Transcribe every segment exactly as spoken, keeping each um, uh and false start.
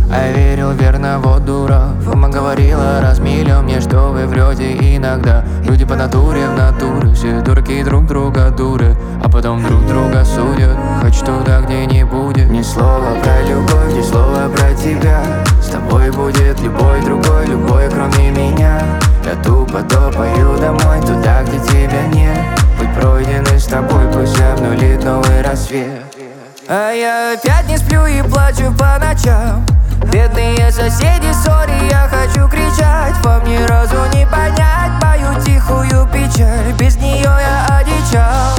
А я верил верно, вот дурак. Мама говорила раз миллион мне, что вы врете иногда. Люди по натуре в натуре, все дураки друг друга дуры, а потом друг друга судят. Хочу туда, где не будет ни слова про любовь, ни слова про тебя. С тобой будет любой другой, любой кроме меня. Я тупо топаю домой, туда, где тебя нет. Путь пройденный с тобой, пусть обнулит новый рассвет. А я опять не сплю и плачу по ночам. Бедные соседи, сори, я хочу кричать. Вам ни разу не понять мою тихую печаль. Без нее я одичал.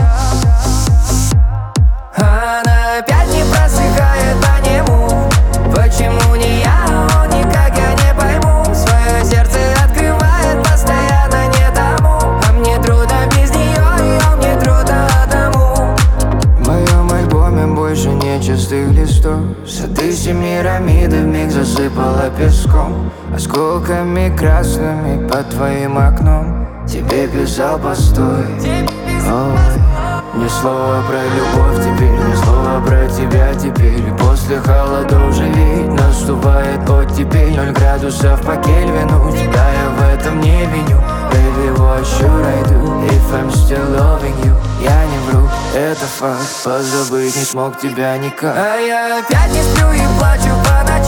Она опять не просыхает по нему. Почему не я, он никак я не пойму. Свое сердце открывает постоянно не тому. А мне трудно без нее, и мне трудно одному. В моем альбоме больше нет чистых листов. Сады Семирамиды вмиг засыпала песком. Осколками красными под твоим окном тебе писал постой. Ой. Ни слова про любовь теперь, ни слова про тебя теперь. После холодов же ведь наступает оттепель. Ноль градусов по Кельвину, тебя я в этом не виню. Baby, what should I do if I'm still loving you? Я не вру, это факт, позабыть не смог тебя никак. А я опять не сплю и плачу по ночам.